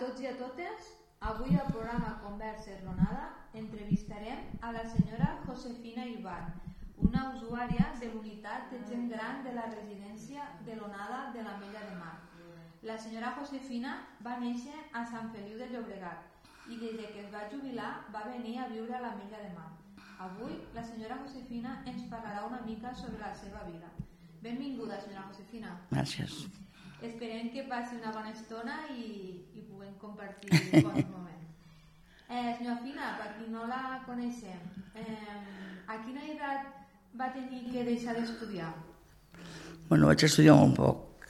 tots i a totes, avui al programa Converses l'Onada entrevistarem a la senyora Josefina Ibar, una usuària de l'unitat de gent gran de la residència de l'Onada de l'Ametlla de Mar. La senyora Josefina va néixer a Sant Feliu de Llobregat i des que es va jubilar va venir a viure a l'Ametlla de Mar. Avui la senyora Josefina ens parlarà una mica sobre la seva vida. Benvinguda, senyora Josefina. Gràcies. Esperem que passi una bona estona i puguem compartir bons moments. Senyora Fina, per qui no la coneixem, a quina edat va tenir que deixar d'estudiar? Bueno, vaig estudiar molt poc.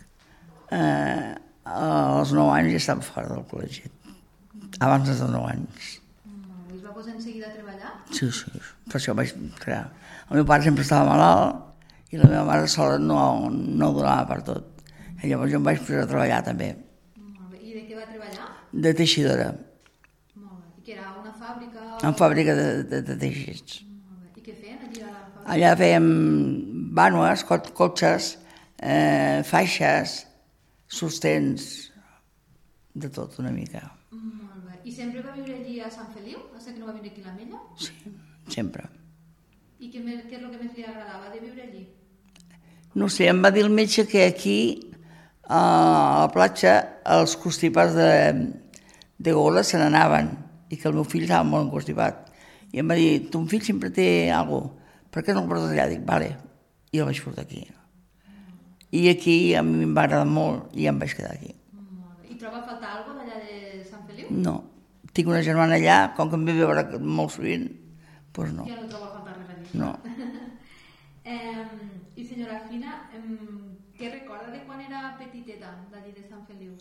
Als 9 anys ja estava fora del col·legi. Abans dels 9 anys. I es va posar en seguida a treballar? Sí. Per això vaig crear. El meu pare sempre estava malalt i la meva mare sola no donava per tot. I llavors jo em vaig posar a treballar també. Molt bé. I de què va treballar? De teixidora. Molt bé. I que era una fàbrica? En fàbrica de teixits. Molt bé. I què feien allà a la fàbrica? Allà fèiem vànues, cotxes, faixes, sostens, de tot una mica. Molt bé. I sempre va viure allí a Sant Feliu? No sé que no va vindre aquí a l'Ametlla? Sí, sempre. I què és el que més li agradava de viure allí? No sé, em va dir el metge que aquí a la platja els constipats de gola se n'anaven i que el meu fill estava molt constipat. I em va dir, ton fill sempre té alguna cosa, per què no el portes allà? Dic, vale, i el vaig portar aquí. I aquí a mi em va agradar molt i em vaig quedar aquí. I troba a faltar alguna cosa d'allà de Sant Feliu? No, tinc una germana allà, com que em ve a veure molt sovint, doncs no. Ja no troba a faltar res allà. No. I senyora Fina, què recorda de quan era petiteta d'allí de Sant Feliu?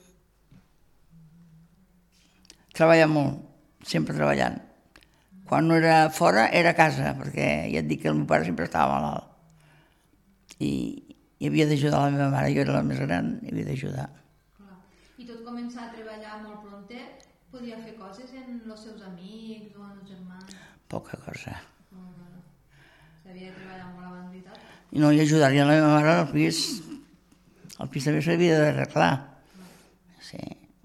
Treballa molt, sempre treballant. Quan no era fora, era a casa, perquè ja et dic que el meu pare sempre estava malalt. I havia d'ajudar la meva mare, jo era la més gran, i havia d'ajudar. I tot començar a treballar molt prontet, podia fer coses en els seus amics o en els germans? Poca cosa. S'havia de treballar molt abans, veritat? I no, i ajudar-li a la meva mare al pis. El pis també s'havia d'arreglar. Sí.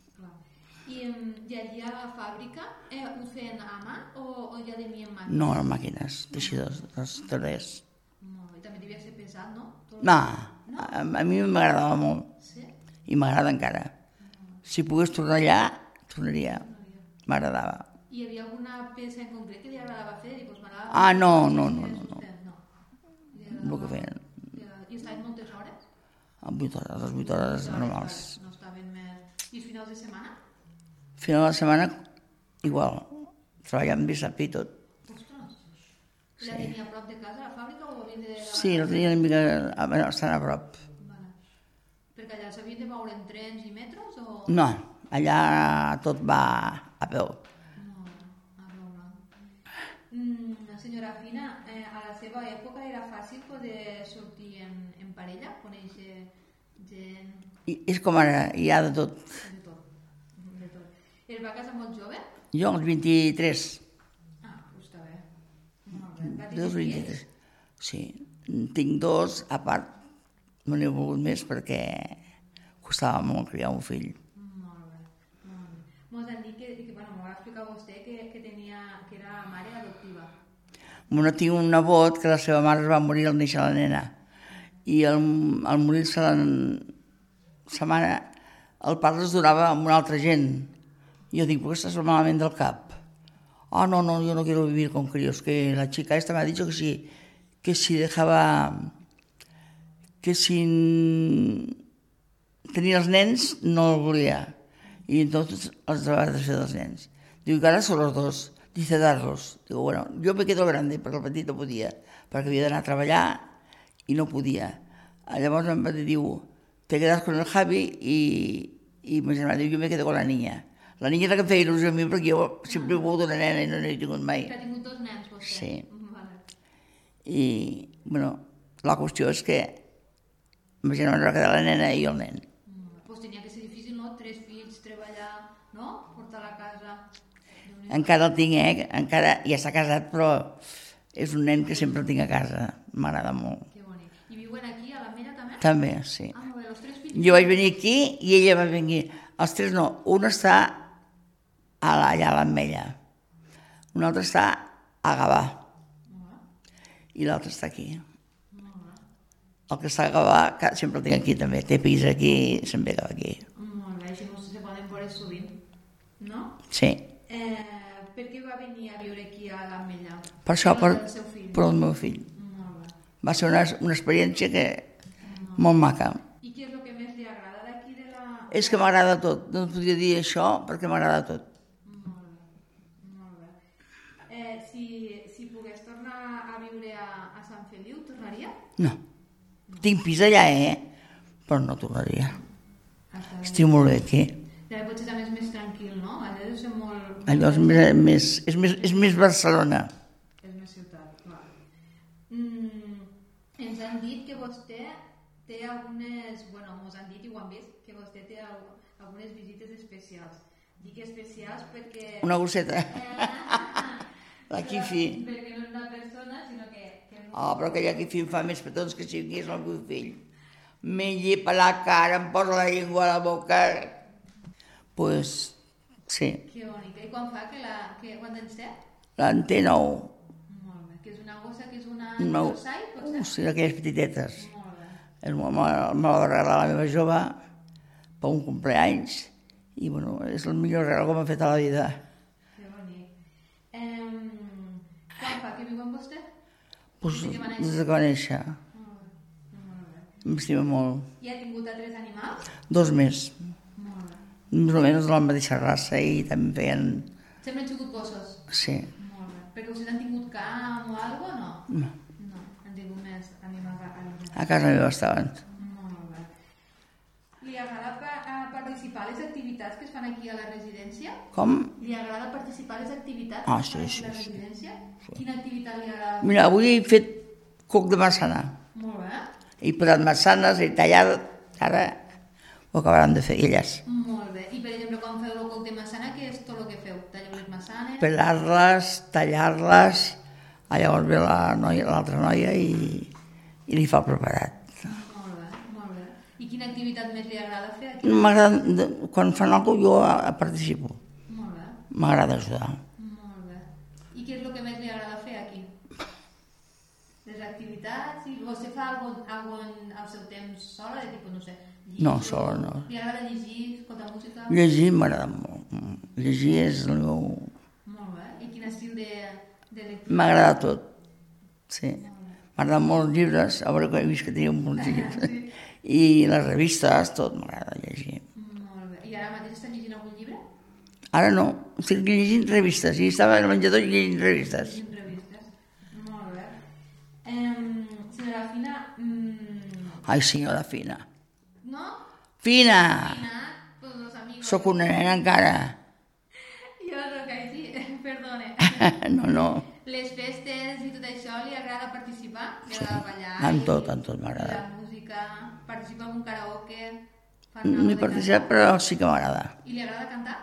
I allí a la fàbrica ho feien a mà o ja de mi en màquines? No, en màquines, teixidors, els telers. Molt bé, també devia ser pesat, no? No, a mi m'agradava molt. Sí? I m'agrada encara. Si pogués tornar allà, tornaria. M'agradava. I hi havia alguna peça en concret que li agradava fer? No. El que feien. I estaven moltes hores? 8 hores, les 8 hores normals. No estaven més... I els finals de setmana? Final de setmana, igual. Treballàvem dissabte i tot. Ostres! La tenia a prop de casa, la fàbrica, o havien de... Sí, la tenia una mica... estan a prop. Vale. Perquè allà s'havien de moure en trens i metros, o...? No, allà tot va a peu. Senyora Fina, a la seva època era fàcil poder sortir en parella, conèixer gent... És com ara, hi ha de tot. De tot. Es va casar molt jove? Jo als 23. Doncs està bé. Molt bé. Va Dos tenir 23. fills? Sí, tinc 2, a part, no n'he volgut més perquè costava molt criar un fill. Molt bé. Mos han dit que m'ho va explicar vostè, que era mare adoptiva. Bueno, tinc un nebot que la seva mare es va morir al néixer la nena i al morir-se sa mare el pare es donava amb una altra gent. I jo dic, ¿por qué estás malament del cap? No, yo no quiero vivir con críos, que la chica esta me ha dicho que si dejaba, que si tenia els nens no el volia. Y entonces els va desfer dels nens. Digo, que ara són los dos. Dice darlos. Digo, bueno, yo me quedo grande, perquè el petit no podia, perquè havia d'anar a treballar i no podia. Llavors em va dir, diu, te quedas con el Javi i mi germà diu, yo me quedo con la niña. La niña era que em feia il·lusió a mi perquè jo sempre he volgut una nena i no n'he tingut mai. Que ha tingut 2 nens, vostè? Sí. Vale. I, bueno, la qüestió és que ma germana va quedar la nena i el nen. Pues tenia que ser difícil, no? 3 fills, treballar, no? Portar a la casa... Encara el tinc, encara ja està casat, però és un nen que sempre el tinc a casa. M'agrada molt. Que bonic. I viuen aquí, a l'Ametlla, també? També, sí. Molt bé, els 3 fills... Jo vaig venir aquí i ella va venir. Els 3 no, un està allà a l'Ametlla. Un altre està a Gavà i l'altre està aquí. El que està a Gavà sempre el tinc aquí també, té pis aquí i sempre acaba aquí. Molt bé, així no se poden veure sovint, no? Sí. Per què va venir a viure aquí a l'Ametlla? Per això, per el meu fill. Molt bé. Va ser una experiència que molt maca. I què és el que més li agrada d'aquí de la... És que m'agrada tot, no podria dir això perquè m'agrada tot. Molt bé, molt bé. Si pogués tornar a viure a Sant Feliu, tornaria? No. Tinc pis allà, però no tornaria. Estic molt bé aquí. Potser també és més tranquil, no? Allà deu ser molt... Allò és més Barcelona. És més ciutat, clar. Ens han dit que vostè té algunes... Bueno, ens han dit i ho han vist, que vostè té algunes visites especials. Dic especials perquè... Una gosseta. La Quifi. Perquè no és una persona, sinó que... Oh, però aquella Quifi em fa més petons que si vingués el meu fill. Me llepa la cara, em posa la llengua a la boca... Pues, sí. Que bonica. I quan fa quan anys té? En té 9. Molt bé. Que és una gossa, que és una... Dorsai, potser? Sí, aquelles petitetes. Molt bé. Me va regalar la meva jove per un compleanys i, bueno, és el millor regal que m'ha fet a la vida. Que bonic. Quan fa que viu amb vostè? Pues, des que va néixer. M'estima molt. I ha tingut altres animals? 2 més. Molt bé. Més o menys de la mateixa raça i també feien... Sempre han sigut gossos? Sí. Molt bé. Perquè vostès han tingut camp o alguna cosa, no? No. No, han tingut més animals A casa meva estaven. Molt bé. Li agrada participar a les activitats que es fan aquí a la residència? Com? Li agrada participar a les activitats que es fan aquí a la residència? Quina activitat li agrada? Mira, avui he fet coc de massana. Molt bé. He posat massanes, he tallat, ara ho acabaran de fer elles. Molt bé. I, per exemple, quan feu el coc de massana, què és tot el que feu? Talleu les massanes? Pelar-les, tallar-les, llavors ve l'altra noia i li fa el preparat. Molt bé, molt bé. I quina activitat més li agrada fer aquí? M'agrada, quan fan alguna cosa jo participo. Molt bé. M'agrada ajudar. Molt bé. I què és el que més li agrada fer aquí? Les activitats? I vostè fa alguna al seu temps sola, de tipus, no sé, llegir? No, sola no. Li agrada llegir, escoltar música? Llegir m'agrada molt. Llegir és el meu... Molt bé. I quin estil de lectura? M'agrada tot, sí. M'agraden molt els llibres, a veure que he vist que tenia un munt de llibres. Sí. I les revistes, tot m'agrada llegir. Molt bé. I ara mateix està llegint algun llibre? Ara no, estic llegint revistes, i estava al menjador llegint revistes. Llegint revistes. Molt bé. Senyora Fina... Ai, senyora Fina. No? Fina! Fina, pues los amigos. Sóc una nena encara. Jo sóc així, perdone. No. Les festes i tot això, li agrada participar? Li agrada ballar? En tot m'agrada. La música, participa en un karaoke? No he participat, però sí que m'agrada. I li agrada cantar?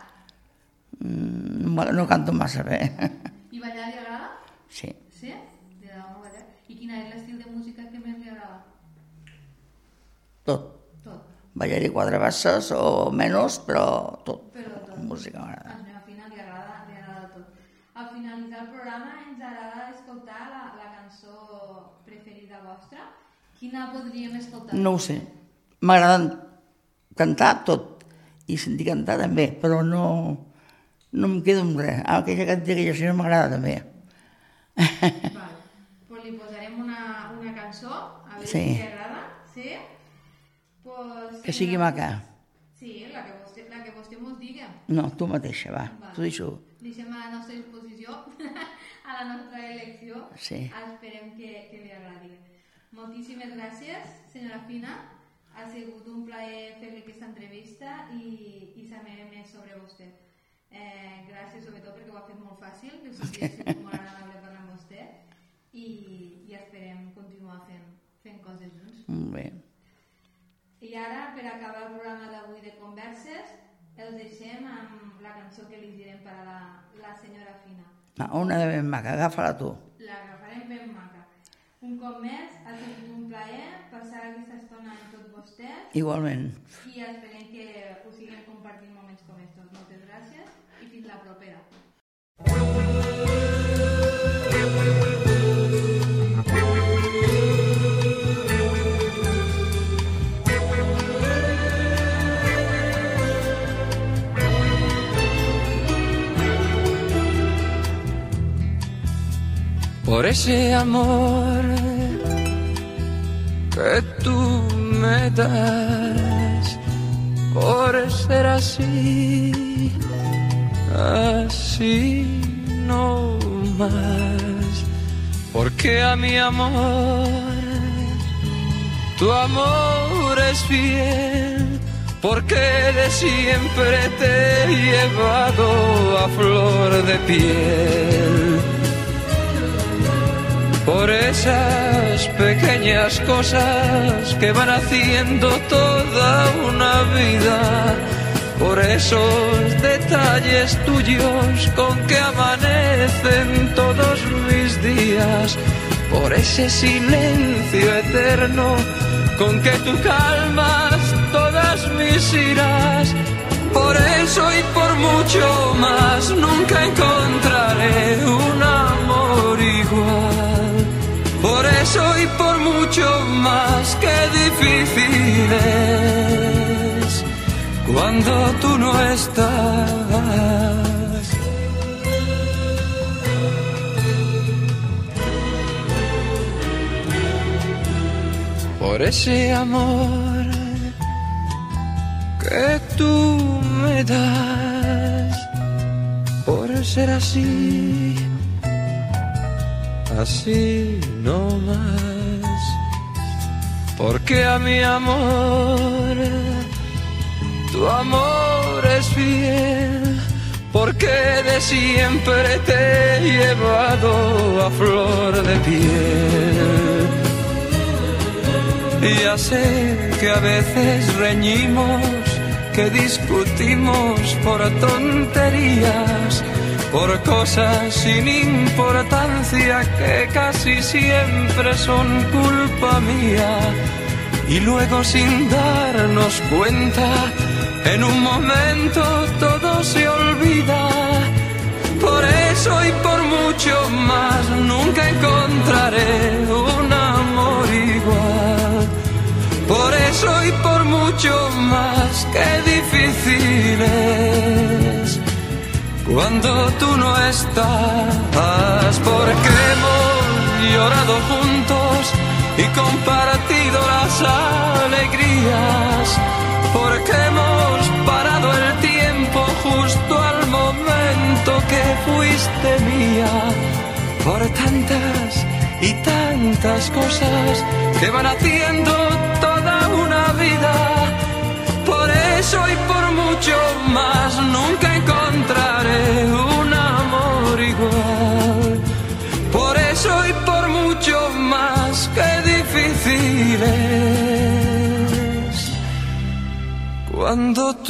No canto massa bé. I ballar li agrada? Sí. Sí? Li agrada molt ballar. I quin és l'estil de música que més li agrada? Tot. Tot. Ballaré 4 basses o menys, però tot. Però tot. Música m'agrada. A la meva Fina li agrada tot. Al finalitzar el programa ens agrada escoltar la cançó preferida vostra. Quina podríem escoltar? No ho sé. M'agrada cantar tot. I sentir cantar també, però no em quedo amb res. Aquella senyora m'agrada també. Vale. Pues li posarem una cançó, a veure Sí. si li agrada. Sí? Pues, Que sigui maca. Sí, la que vostè mos digui. No, tu mateixa, va. Vale. Tu deixo. Deixem a la nostra disposició, a la nostra elecció. Sí. Esperem que li agradi. Moltíssimes gràcies, senyora Fina. Ha sigut un plaer fer-li aquesta entrevista i saber més sobre vostè. Gràcies sobretot perquè ho ha fet molt fàcil, que ha sigut molt agradable parlar amb vostè i esperem continuar fent coses junts. Molt bé. I ara, per acabar el programa d'avui de converses, els deixem amb la cançó que elegirem per a la senyora Fina. Una de ben maca, agafa-la tu. L'agafarem ben maca. Un cop més, ha sigut un plaer passar aquesta estona amb tots vostès Igualment. i esperem que us siguem compartint moments com estos. Moltes gràcies i fins la propera. por ese amor que tú me das, por ser así, así no más, porque a mi amor, tu amor es fiel, porque de siempre te he llevado a flor de piel. Por esas pequeñas cosas que van haciendo toda una vida, por esos detalles tuyos con que amanecen todos mis días, por ese silencio eterno con que tú calmas todas mis iras. Por eso y por mucho más nunca encontraré un amor igual. Por eso y por mucho más, qué difícil es cuando tú no estás. Por ese amor que tú me das, por ser así, así no más, porque a mi amor, tu amor es fiel, porque de siempre te he llevado a flor de piel. Y ya sé que a veces reñimos, que discutimos por tonterías, por cosas sin importancia que casi siempre son culpa mía. Y luego sin darnos cuenta, en un momento todo se olvida. Por eso y por mucho más nunca encontraré un amor igual. Por eso y por mucho más, qué difícil es cuando tú no estás. Porque hemos llorado juntos y compartido las alegrías, porque hemos parado el tiempo justo al momento que fuiste mía, por tantas y tantas cosas que van haciendo toda una vida. Por eso y por mucho más nunca encontraré un amor igual. Por eso y por mucho más, qué difícil es cuando